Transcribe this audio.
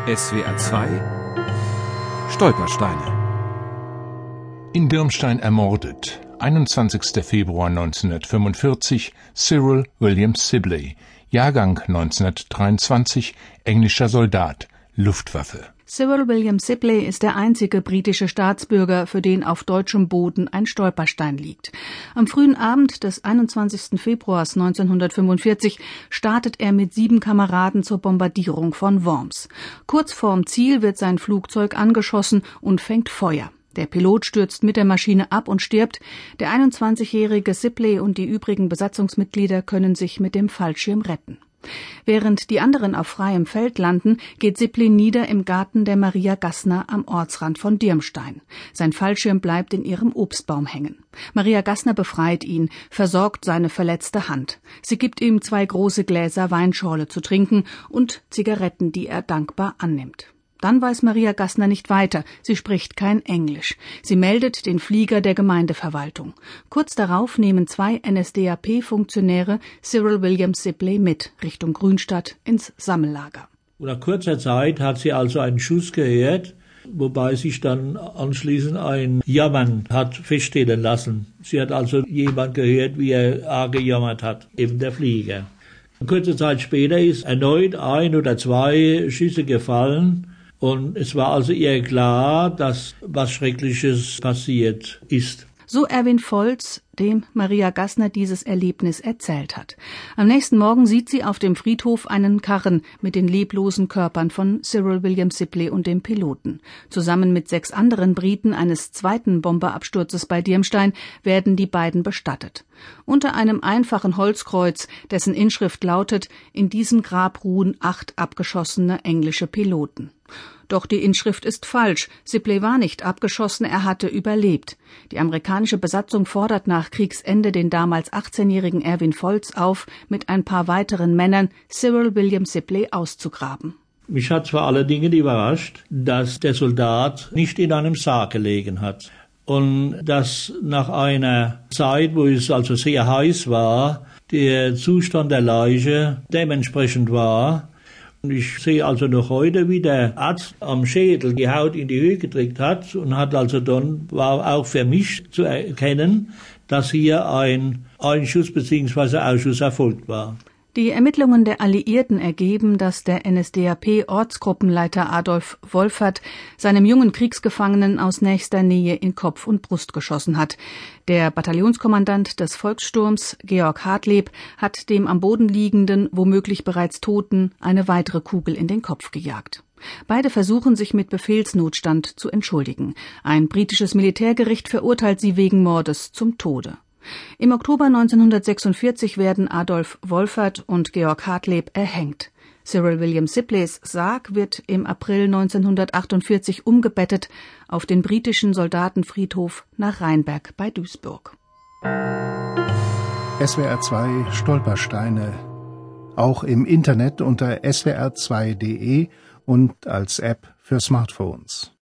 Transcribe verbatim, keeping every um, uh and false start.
S W R zwei Stolpersteine. In Dirmstein ermordet, einundzwanzigster Februar neunzehnhundertfünfundvierzig, Cyril William Sibley, Jahrgang neunzehnhundertdreiundzwanzig, englischer Soldat, Luftwaffe. Cyril William Sibley ist der einzige britische Staatsbürger, für den auf deutschem Boden ein Stolperstein liegt. Am frühen Abend des einundzwanzigsten Februars neunzehnhundertfünfundvierzig startet er mit sieben Kameraden zur Bombardierung von Worms. Kurz vorm Ziel wird sein Flugzeug angeschossen und fängt Feuer. Der Pilot stürzt mit der Maschine ab und stirbt. Der einundzwanzigjährige Sibley und die übrigen Besatzungsmitglieder können sich mit dem Fallschirm retten. Während die anderen auf freiem Feld landen, geht Sibley nieder im Garten der Maria Gassner am Ortsrand von Dirmstein. Sein Fallschirm bleibt in ihrem Obstbaum hängen. Maria Gassner befreit ihn, versorgt seine verletzte Hand. Sie gibt ihm zwei große Gläser Weinschorle zu trinken und Zigaretten, die er dankbar annimmt. Dann weiß Maria Gassner nicht weiter. Sie spricht kein Englisch. Sie meldet den Flieger der Gemeindeverwaltung. Kurz darauf nehmen zwei N S D A P-Funktionäre Cyril William Sibley mit, Richtung Grünstadt, ins Sammellager. Und nach kurzer Zeit hat sie also einen Schuss gehört, wobei sich dann anschließend ein Jammern hat feststellen lassen. Sie hat also jemand gehört, wie er arg gejammert hat, eben der Flieger. Kurze Zeit später ist erneut ein oder zwei Schüsse gefallen. Und es war also ihr klar, dass was Schreckliches passiert ist. So Erwin Volz, dem Maria Gassner dieses Erlebnis erzählt hat. Am nächsten Morgen sieht sie auf dem Friedhof einen Karren mit den leblosen Körpern von Cyril William Sibley und dem Piloten. Zusammen mit sechs anderen Briten eines zweiten Bomberabsturzes bei Dirmstein werden die beiden bestattet. Unter einem einfachen Holzkreuz, dessen Inschrift lautet: In diesem Grab ruhen acht abgeschossene englische Piloten. Doch die Inschrift ist falsch. Sibley war nicht abgeschossen, er hatte überlebt. Die amerikanische Besatzung fordert nach Kriegsende den damals achtzehnjährigen Erwin Volz auf, mit ein paar weiteren Männern Cyril William Sibley auszugraben. Mich hat zwar allerdings überrascht, dass der Soldat nicht in einem Sarg gelegen hat. Und dass nach einer Zeit, wo es also sehr heiß war, der Zustand der Leiche dementsprechend war. Und ich sehe also noch heute, wie der Arzt am Schädel die Haut in die Höhe gedrückt hat und hat also dann, war auch für mich zu erkennen, dass hier ein Einschuss bzw. Ausschuss erfolgt war. Die Ermittlungen der Alliierten ergeben, dass der N S D A P-Ortsgruppenleiter Adolf Wolfert seinem jungen Kriegsgefangenen aus nächster Nähe in Kopf und Brust geschossen hat. Der Bataillonskommandant des Volkssturms, Georg Hartleb, hat dem am Boden liegenden, womöglich bereits Toten, eine weitere Kugel in den Kopf gejagt. Beide versuchen, sich mit Befehlsnotstand zu entschuldigen. Ein britisches Militärgericht verurteilt sie wegen Mordes zum Tode. Im Oktober neunzehnhundertsechsundvierzig werden Adolf Wolfert und Georg Hartleb erhängt. Cyril William Sibleys Sarg wird im April neunzehnhundertachtundvierzig umgebettet auf den britischen Soldatenfriedhof nach Rheinberg bei Duisburg. S W R zwei Stolpersteine. Auch im Internet unter S W R zwei Punkt de und als App für Smartphones.